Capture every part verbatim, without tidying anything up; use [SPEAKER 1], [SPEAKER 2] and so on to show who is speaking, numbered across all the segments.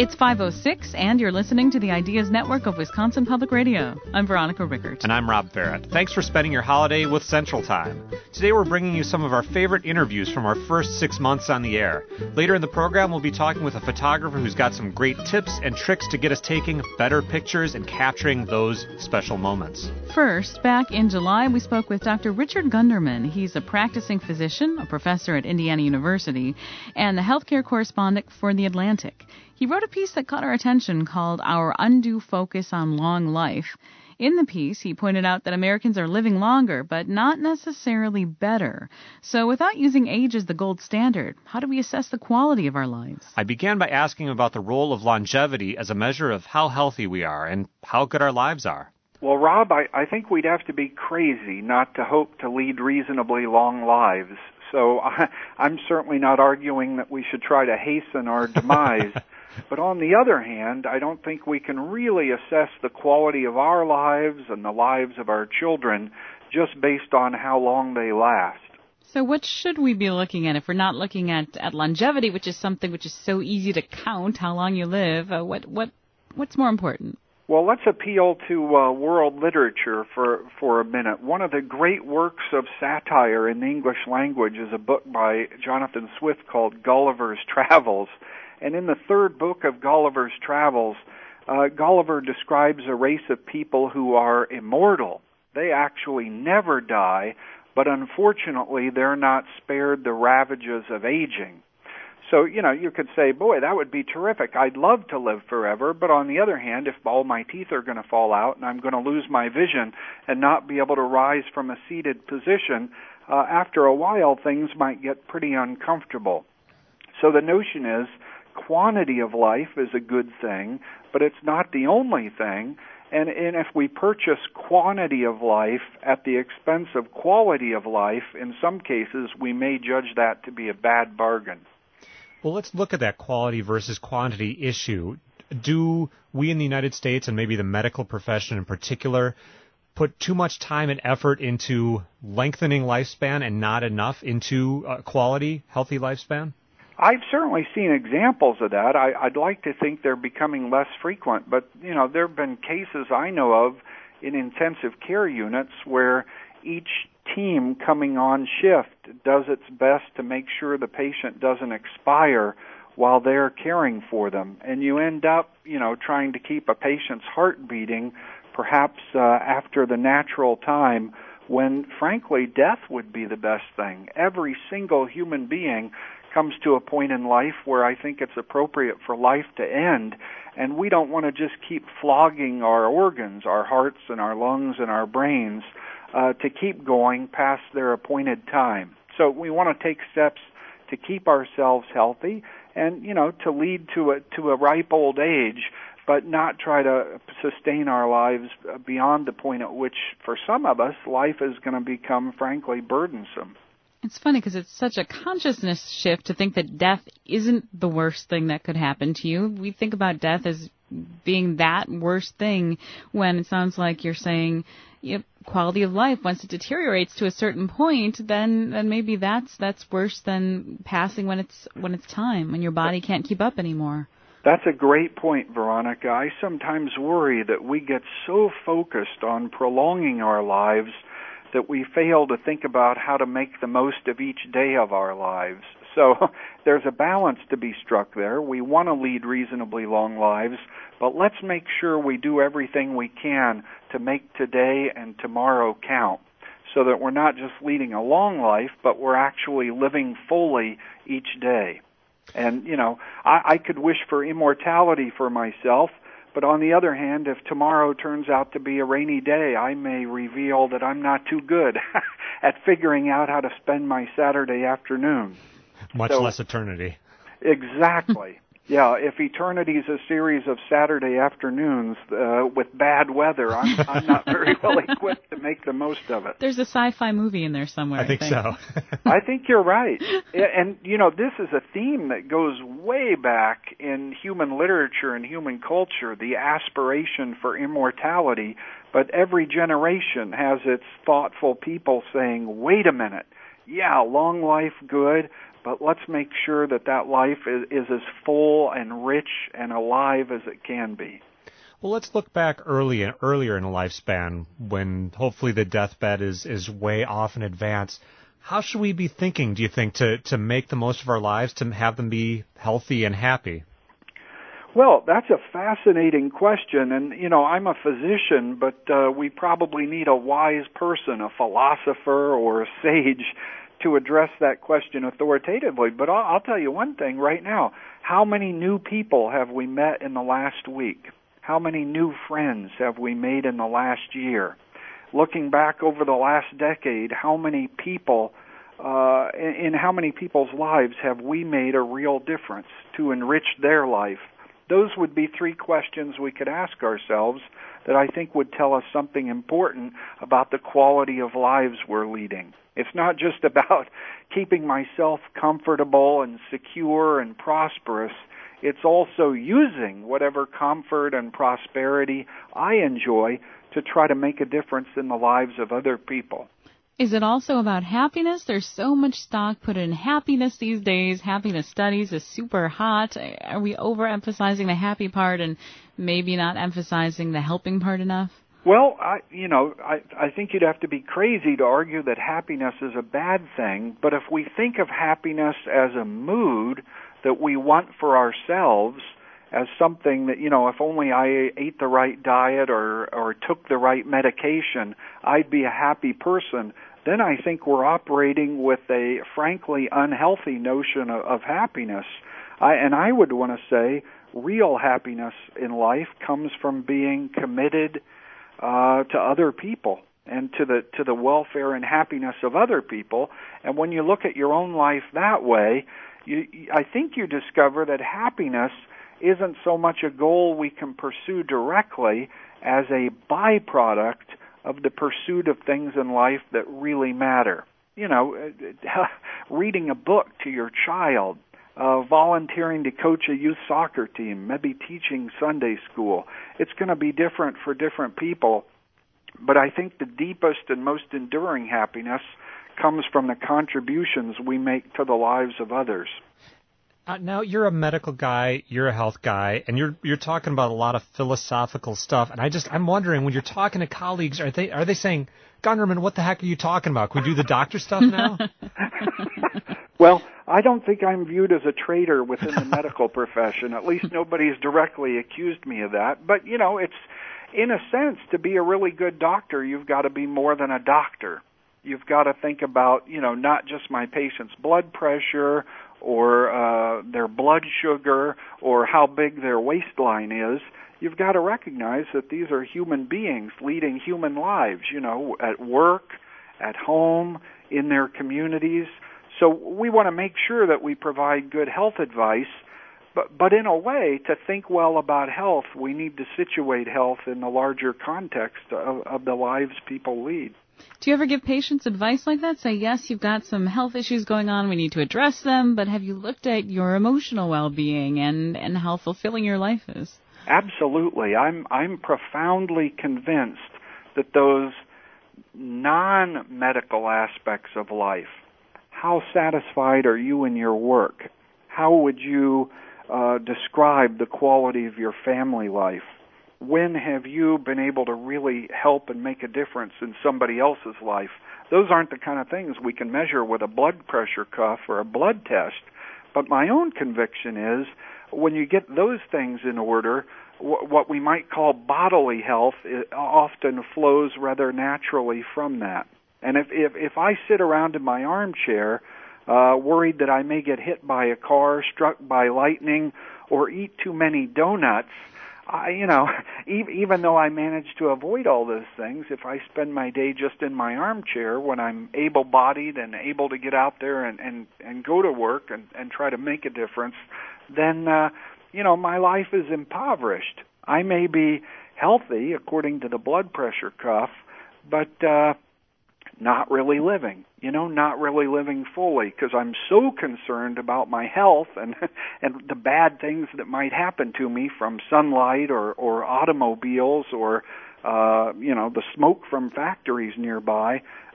[SPEAKER 1] It's five oh six, and you're listening to the Ideas Network of Wisconsin Public Radio. I'm Veronica Rickert.
[SPEAKER 2] And I'm Rob Farrett. Thanks for spending your holiday with Central Time. Today we're bringing you some of our favorite interviews from our first six months on the air. Later in the program, we'll be talking with a photographer who's got some great tips and tricks to get us taking better pictures and capturing those special moments.
[SPEAKER 1] First, back in July, we spoke with Doctor Richard Gunderman. He's a practicing physician, a professor at Indiana University, and the healthcare correspondent for The Atlantic. He wrote a piece that caught our attention called Our Undue Focus on Long Life. In the piece, he pointed out that Americans are living longer, but not necessarily better. So without using age as the gold standard, how do we assess the quality of our lives?
[SPEAKER 2] I began by asking about the role of longevity as a measure of how healthy we are and how good our lives are.
[SPEAKER 3] Well, Rob, I, I think we'd have to be crazy not to hope to lead reasonably long lives. So I, I'm certainly not arguing that we should try to hasten our demise. But on the other hand, I don't think we can really assess the quality of our lives and the lives of our children just based on how long they last.
[SPEAKER 1] So what should we be looking at if we're not looking at, at longevity, which is something which is so easy to count, how long you live? Uh, what what what's more important?
[SPEAKER 3] Well, let's appeal to uh, world literature for, for a minute. One of the great works of satire in the English language is a book by Jonathan Swift called Gulliver's Travels. And in the third book of Gulliver's Travels, uh, Gulliver describes a race of people who are immortal. They actually never die, but unfortunately they're not spared the ravages of aging. So, you know, you could say, boy, that would be terrific. I'd love to live forever. But on the other hand, if all my teeth are going to fall out and I'm going to lose my vision and not be able to rise from a seated position, uh, after a while things might get pretty uncomfortable. So the notion is quantity of life is a good thing, but it's not the only thing. And, and if we purchase quantity of life at the expense of quality of life, in some cases we may judge that to be a bad bargain.
[SPEAKER 2] Well, let's look at that quality versus quantity issue. Do we in the United States, and maybe the medical profession in particular, put too much time and effort into lengthening lifespan and not enough into a quality, healthy lifespan?
[SPEAKER 3] I've certainly seen examples of that. I, I'd like to think they're becoming less frequent, but, you know, there have been cases I know of in intensive care units where each team coming on shift does its best to make sure the patient doesn't expire while they're caring for them. And you end up, you know, trying to keep a patient's heart beating perhaps uh, after the natural time when, frankly, death would be the best thing. Every single human being comes to a point in life where I think it's appropriate for life to end, and we don't want to just keep flogging our organs, our hearts and our lungs and our brains, uh, to keep going past their appointed time. So we want to take steps to keep ourselves healthy and, you know, to lead to a, to a ripe old age, but not try to sustain our lives beyond the point at which, for some of us, life is going to become, frankly, burdensome.
[SPEAKER 1] It's funny because it's such a consciousness shift to think that death isn't the worst thing that could happen to you. We think about death as being that worst thing when it sounds like you're saying, you know, quality of life, once it deteriorates to a certain point, then then maybe that's that's worse than passing when it's when it's time, when your body can't keep up anymore.
[SPEAKER 3] That's a great point, Veronica. I sometimes worry that we get so focused on prolonging our lives that we fail to think about how to make the most of each day of our lives. So there's a balance to be struck there. We want to lead reasonably long lives, but let's make sure we do everything we can to make today and tomorrow count so that we're not just leading a long life, but we're actually living fully each day. And, you know, I, I could wish for immortality for myself, but on the other hand, if tomorrow turns out to be a rainy day, I may reveal that I'm not too good at figuring out how to spend my Saturday afternoon.
[SPEAKER 2] Much so, less eternity.
[SPEAKER 3] Exactly. Yeah, if eternity is a series of Saturday afternoons uh, with bad weather, I'm, I'm not very well equipped to make the most of it.
[SPEAKER 1] There's a sci-fi movie in there somewhere.
[SPEAKER 2] I think,
[SPEAKER 1] I think.
[SPEAKER 2] so.
[SPEAKER 3] I think you're right. And, you know, this is a theme that goes way back in human literature and human culture, the aspiration for immortality. But every generation has its thoughtful people saying, wait a minute, yeah, long life, good, but let's make sure that that life is, is as full and rich and alive as it can be.
[SPEAKER 2] Well, let's look back early earlier in a lifespan when hopefully the deathbed is, is way off in advance. How should we be thinking, do you think, to, to make the most of our lives, to have them be healthy and happy?
[SPEAKER 3] Well, that's a fascinating question, and, you know, I'm a physician, but uh, we probably need a wise person, a philosopher or a sage, to address that question authoritatively. But I'll, I'll tell you one thing right now. How many new people have we met in the last week? How many new friends have we made in the last year? Looking back over the last decade, how many people, uh, in, in how many people's lives have we made a real difference to enrich their life? Those would be three questions we could ask ourselves that I think would tell us something important about the quality of lives we're leading. It's not just about keeping myself comfortable and secure and prosperous. It's also using whatever comfort and prosperity I enjoy to try to make a difference in the lives of other people.
[SPEAKER 1] Is it also about happiness? There's so much stock put in happiness these days. Happiness studies is super hot. Are we overemphasizing the happy part and maybe not emphasizing the helping part enough?
[SPEAKER 3] Well, I, you know, I, I think you'd have to be crazy to argue that happiness is a bad thing. But if we think of happiness as a mood that we want for ourselves, as something that, you know, if only I ate the right diet or, or took the right medication, I'd be a happy person, then I think we're operating with a frankly unhealthy notion of, of happiness. I, and I would want to say real happiness in life comes from being committed uh, to other people and to the to the welfare and happiness of other people. And when you look at your own life that way, you, I think you discover that happiness isn't so much a goal we can pursue directly as a byproduct of the pursuit of things in life that really matter. You know, reading a book to your child, uh, volunteering to coach a youth soccer team, maybe teaching Sunday school. It's going to be different for different people, but I think the deepest and most enduring happiness comes from the contributions we make to the lives of others.
[SPEAKER 2] Uh, now, you're a medical guy, you're a health guy, and you're you're talking about a lot of philosophical stuff. And I just I'm wondering, when you're talking to colleagues, are they are they saying, Gunderman, what the heck are you talking about? Can we do the doctor stuff now?
[SPEAKER 3] Well, I don't think I'm viewed as a traitor within the medical profession. At least nobody's directly accused me of that. But, you know, it's, in a sense, to be a really good doctor, you've got to be more than a doctor. You've got to think about, you know, not just my patient's blood pressure or uh, their blood sugar or how big their waistline is. You've got to recognize that these are human beings leading human lives, you know, at work, at home, in their communities. So we want to make sure that we provide good health advice, but, but in a way, to think well about health, we need to situate health in the larger context of, of the lives people lead.
[SPEAKER 1] Do you ever give patients advice like that? Say, yes, you've got some health issues going on, we need to address them, but have you looked at your emotional well-being and, and how fulfilling your life is?
[SPEAKER 3] Absolutely. I'm I'm profoundly convinced that those non-medical aspects of life, how satisfied are you in your work? How would you uh, describe the quality of your family life? When have you been able to really help and make a difference in somebody else's life? Those aren't the kind of things we can measure with a blood pressure cuff or a blood test. But my own conviction is when you get those things in order, what we might call bodily health often flows rather naturally from that. And if, if, if I sit around in my armchair uh, worried that I may get hit by a car, struck by lightning, or eat too many donuts, I, you know, even though I manage to avoid all those things, if I spend my day just in my armchair when I'm able-bodied and able to get out there and, and, and go to work and, and try to make a difference, then, uh, you know, my life is impoverished. I may be healthy according to the blood pressure cuff, but uh, not really living, you know, not really living fully because I'm so concerned about my health and and the bad things that might happen to me from sunlight or, or automobiles or, uh, you know, the smoke from factories nearby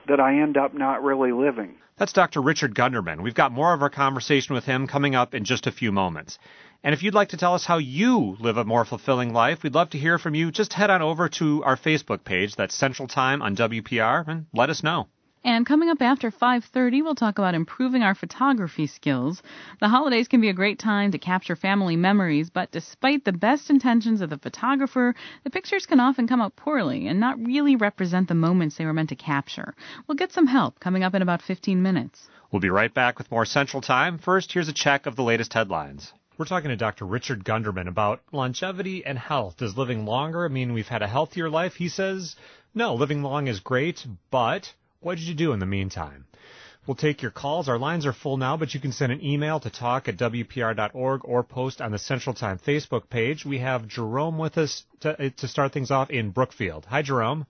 [SPEAKER 3] that I end up not really living.
[SPEAKER 2] That's Doctor Richard Gunderman. We've got more of our conversation with him coming up in just a few moments. And if you'd like to tell us how you live a more fulfilling life, we'd love to hear from you. Just head on over to our Facebook page, that's Central Time on W P R, and let us know.
[SPEAKER 1] And coming up after five thirty, we'll talk about improving our photography skills. The holidays can be a great time to capture family memories, but despite the best intentions of the photographer, the pictures can often come out poorly and not really represent the moments they were meant to capture. We'll get some help coming up in about fifteen minutes.
[SPEAKER 2] We'll be right back with more Central Time. First, here's a check of the latest headlines. We're talking to Doctor Richard Gunderman about longevity and health. Does living longer mean we've had a healthier life? He says, no, living long is great, but what did you do in the meantime? We'll take your calls. Our lines are full now, but you can send an email to talk at W P R dot org or post on the Central Time Facebook page. We have Jerome with us to, to start things off in Brookfield. Hi, Jerome.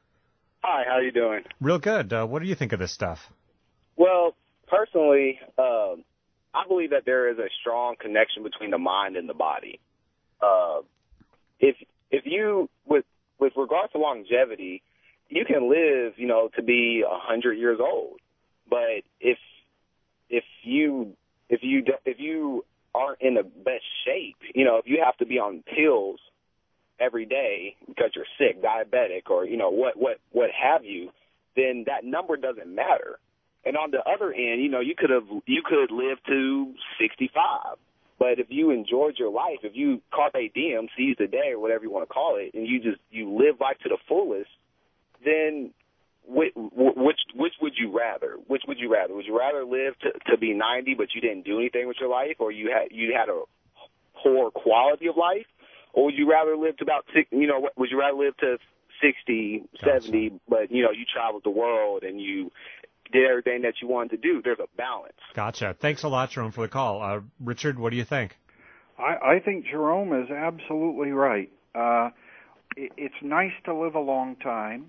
[SPEAKER 4] Hi, how you doing?
[SPEAKER 2] Real good. Uh, what do you think of this stuff?
[SPEAKER 4] Well, personally, uh, I believe that there is a strong connection between the mind and the body. Uh, if if you, with with regards to longevity, you can live, you know, to be a hundred years old. But if if you if you if you aren't in the best shape, you know, if you have to be on pills every day because you're sick, diabetic, or you know what what what have you, then that number doesn't matter. And on the other end, you know, you could have you could live to sixty-five. But if you enjoyed your life, if you carpe diem, seize the day, or whatever you want to call it, and you just you live life to the fullest, then which, which which would you rather? Which would you rather? Would you rather live to, to be ninety, but you didn't do anything with your life, or you had you had a poor quality of life, or would you rather live to about six? You know, would you rather live to sixty, seventy, gotcha. But you know you traveled the world and you did everything that you wanted to do? There's a balance.
[SPEAKER 2] Gotcha. Thanks a lot, Jerome, for the call. Uh, Richard, what do you think?
[SPEAKER 3] I, I think Jerome is absolutely right. Uh, it, it's nice to live a long time.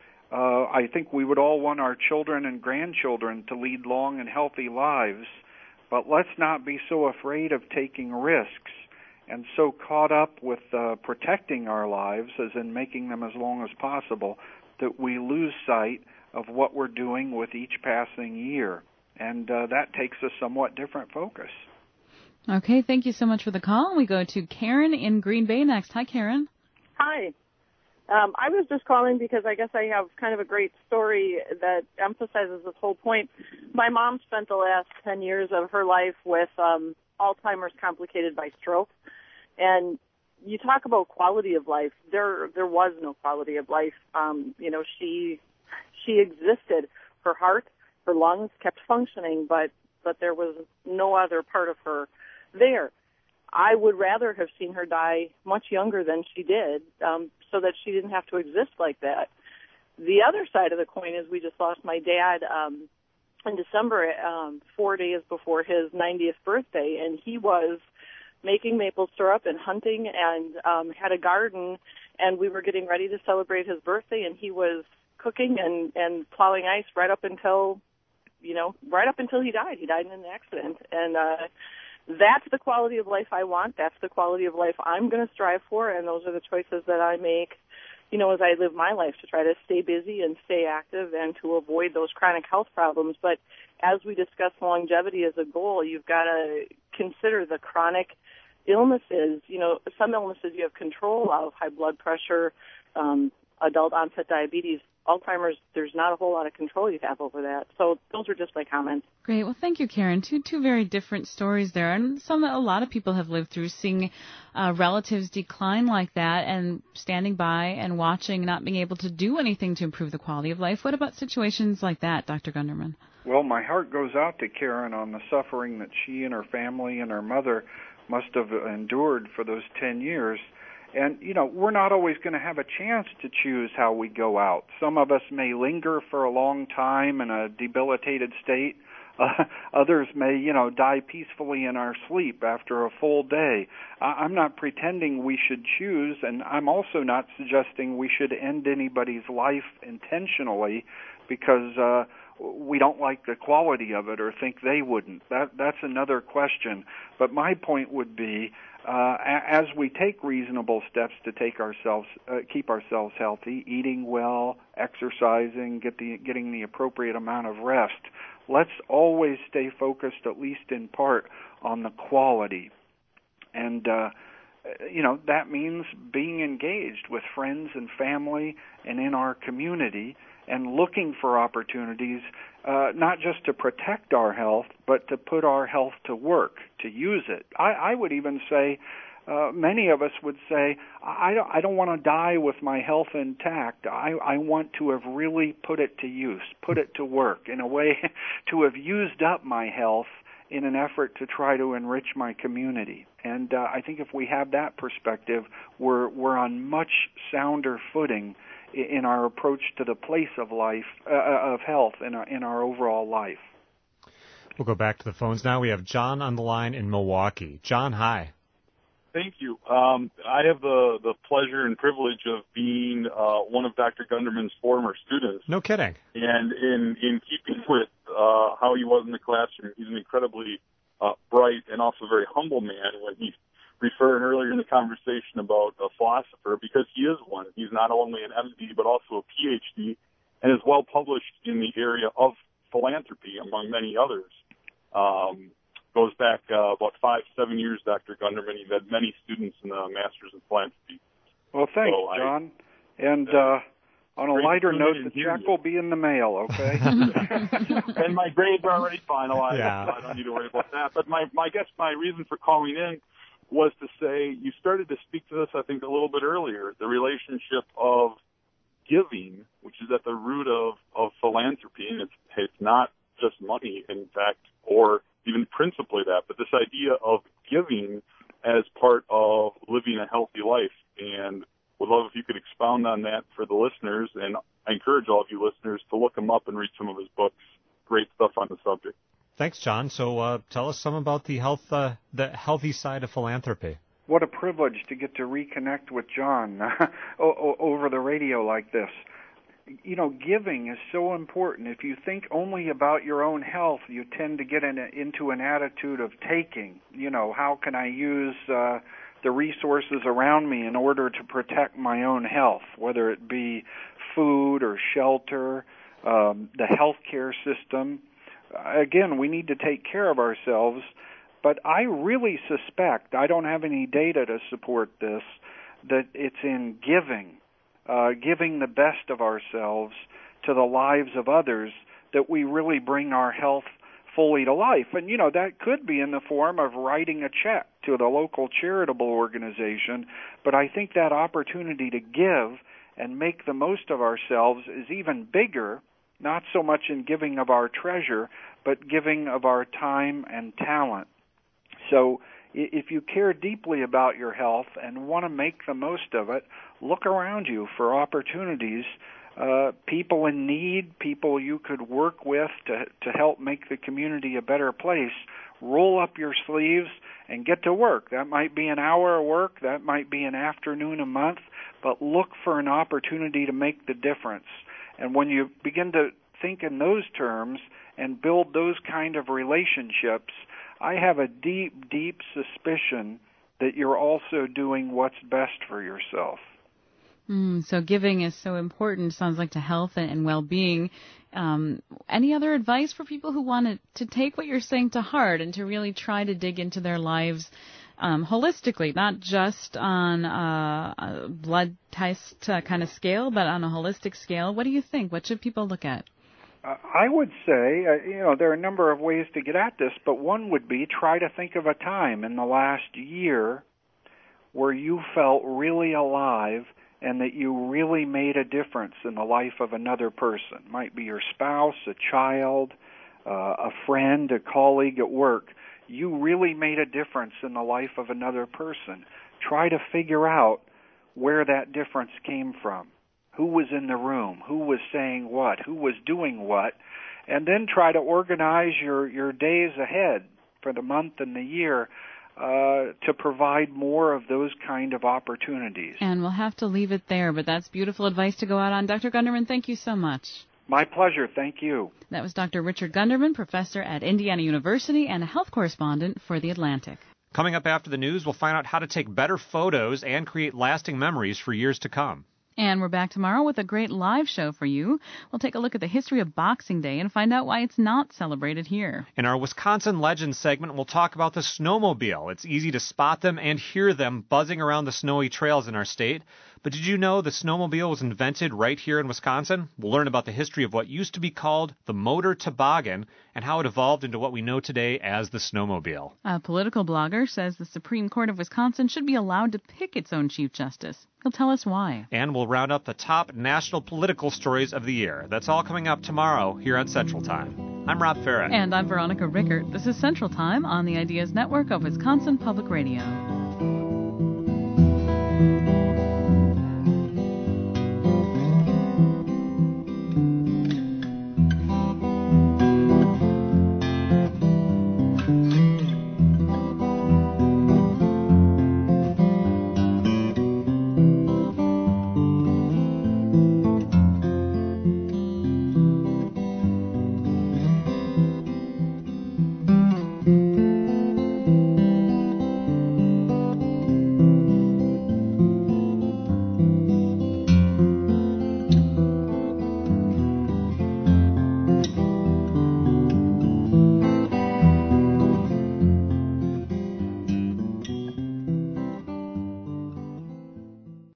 [SPEAKER 3] Uh, I think we would all want our children and grandchildren to lead long and healthy lives, but let's not be so afraid of taking risks and so caught up with uh, protecting our lives, as in making them as long as possible, that we lose sight of what we're doing with each passing year. And uh, that takes a somewhat different focus.
[SPEAKER 1] Okay, thank you so much for the call. We go to Karen in Green Bay next. Hi, Karen.
[SPEAKER 5] Hi. Um, I was just calling because I guess I have kind of a great story that emphasizes this whole point. My mom spent the last ten years of her life with um, Alzheimer's complicated by stroke. And you talk about quality of life. There there was no quality of life. Um, you know, she she existed. Her heart, her lungs kept functioning, but, but there was no other part of her there. I would rather have seen her die much younger than she did, um, so that she didn't have to exist like that. The other side of the coin is we just lost my dad um, in December, um, four days before his ninetieth birthday, and he was making maple syrup and hunting and um, had a garden, and we were getting ready to celebrate his birthday, and he was cooking and, and plowing ice right up until, you know, right up until he died. He died in an accident, and uh, that's the quality of life I want. That's the quality of life I'm going to strive for, and those are the choices that I make, you know, as I live my life, to try to stay busy and stay active and to avoid those chronic health problems. But as we discuss longevity as a goal, you've got to consider the chronic illnesses. You know, some illnesses you have control of, high blood pressure, um, adult onset diabetes. Alzheimer's, there's not a whole lot of control you have over that. So those are just my comments.
[SPEAKER 1] Great. Well, thank you, Karen. Two two very different stories there, and some that a lot of people have lived through, seeing uh, relatives decline like that and standing by and watching, not being able to do anything to improve the quality of life. What about situations like that, Doctor Gunderman?
[SPEAKER 3] Well, my heart goes out to Karen on the suffering that she and her family and her mother must have endured for those ten years. And, you know, we're not always going to have a chance to choose how we go out. Some of us may linger for a long time in a debilitated state. Uh, others may, you know, die peacefully in our sleep after a full day. I- I'm not pretending we should choose, and I'm also not suggesting we should end anybody's life intentionally, because uh, we don't like the quality of it or think they wouldn't. That that's another question. But my point would be, uh, as we take reasonable steps to take ourselves, uh, keep ourselves healthy, eating well, exercising, get the getting the appropriate amount of rest, let's always stay focused, at least in part, on the quality. And uh, you know, that means being engaged with friends and family and in our community, and looking for opportunities, uh, not just to protect our health, but to put our health to work, to use it. I, I would even say, uh, many of us would say, I don't, I don't want to die with my health intact. I, I want to have really put it to use, put it to work, in a way to have used up my health in an effort to try to enrich my community. And uh, I think if we have that perspective, we're, we're on much sounder footing in our approach to the place of life, uh, of health in our, in our overall life.
[SPEAKER 2] We'll go back to the phones now. We have John on the line in Milwaukee. John, hi.
[SPEAKER 6] Thank you. Um, I have the, the pleasure and privilege of being uh, one of Doctor Gunderman's former students.
[SPEAKER 2] No kidding.
[SPEAKER 6] And in, in keeping with uh, how he was in the classroom, he's an incredibly uh, bright and also very humble man. When he referred earlier in the conversation about a philosopher, because he is one. He's not only an M D, but also a P H D, and is well published in the area of philanthropy, among many others. Um, goes back uh, about five, seven years, Doctor Gunderman. He's had many students in the Masters in Philanthropy.
[SPEAKER 3] Well, thanks,
[SPEAKER 6] so
[SPEAKER 3] John. I, and uh, on a lighter note, the check will be in the mail, okay?
[SPEAKER 6] And my grades are already finalized,
[SPEAKER 2] yeah.
[SPEAKER 6] so I don't need to worry about that. But my, my guess, my reason for calling in was to say, you started to speak to this, I think, a little bit earlier, the relationship of giving, which is at the root of, of philanthropy, and it's, it's not just money, in fact, or even principally that, but this idea of giving as part of living a healthy life. And would love if you could expound on that for the listeners, and I encourage all of you listeners to look him up and read some of his books. Great stuff on the subject.
[SPEAKER 2] Thanks, John. So uh, tell us some about the health, uh, the healthy side of philanthropy.
[SPEAKER 3] What a privilege to get to reconnect with John over the radio like this. You know, giving is so important. If you think only about your own health, you tend to get in a, into an attitude of taking. You know, how can I use uh, the resources around me in order to protect my own health, whether it be food or shelter, um, the healthcare system. Again, we need to take care of ourselves, but I really suspect, I don't have any data to support this, that it's in giving, uh, giving the best of ourselves to the lives of others, that we really bring our health fully to life. And, you know, that could be in the form of writing a check to the local charitable organization, but I think that opportunity to give and make the most of ourselves is even bigger, not so much in giving of our treasure, but giving of our time and talent. So if you care deeply about your health and want to make the most of it, look around you for opportunities, uh, people in need, people you could work with to, to help make the community a better place. Roll up your sleeves and get to work. That might be an hour of work, that might be an afternoon a month, but look for an opportunity to make the difference. And when you begin to think in those terms and build those kind of relationships, I have a deep, deep suspicion that you're also doing what's best for yourself.
[SPEAKER 1] Mm, so giving is so important, sounds like, to health and, and well-being. Um, any other advice for people who want to, to take what you're saying to heart and to really try to dig into their lives Um, holistically, not just on uh, a blood test uh, kind of scale, but on a holistic scale? What do you think? What should people look at?
[SPEAKER 3] Uh, I would say, uh, you know, there are a number of ways to get at this, but one would be try to think of a time in the last year where you felt really alive and that you really made a difference in the life of another person. It might be your spouse, a child, uh, a friend, a colleague at work. You really made a difference in the life of another person. Try to figure out where that difference came from. Who was in the room? Who was saying what? Who was doing what? And then try to organize your, your days ahead for the month and the year uh, to provide more of those kind of opportunities.
[SPEAKER 1] And we'll have to leave it there, but that's beautiful advice to go out on. Doctor Gunderman, thank you so much.
[SPEAKER 3] My pleasure. Thank you.
[SPEAKER 1] That was Doctor Richard Gunderman, professor at Indiana University and a health correspondent for The Atlantic.
[SPEAKER 2] Coming up after the news, we'll find out how to take better photos and create lasting memories for years to come.
[SPEAKER 1] And we're back tomorrow with a great live show for you. We'll take a look at the history of Boxing Day and find out why it's not celebrated here.
[SPEAKER 2] In our Wisconsin Legends segment, we'll talk about the snowmobile. It's easy to spot them and hear them buzzing around the snowy trails in our state. But did you know the snowmobile was invented right here in Wisconsin? We'll learn about the history of what used to be called the motor toboggan and how it evolved into what we know today as the snowmobile.
[SPEAKER 1] A political blogger says the Supreme Court of Wisconsin should be allowed to pick its own Chief Justice. He'll tell us why.
[SPEAKER 2] And we'll round up the top national political stories of the year. That's all coming up tomorrow here on Central Time. I'm Rob Farrett.
[SPEAKER 1] And I'm Veronica Rickert. This is Central Time on the Ideas Network of Wisconsin Public Radio.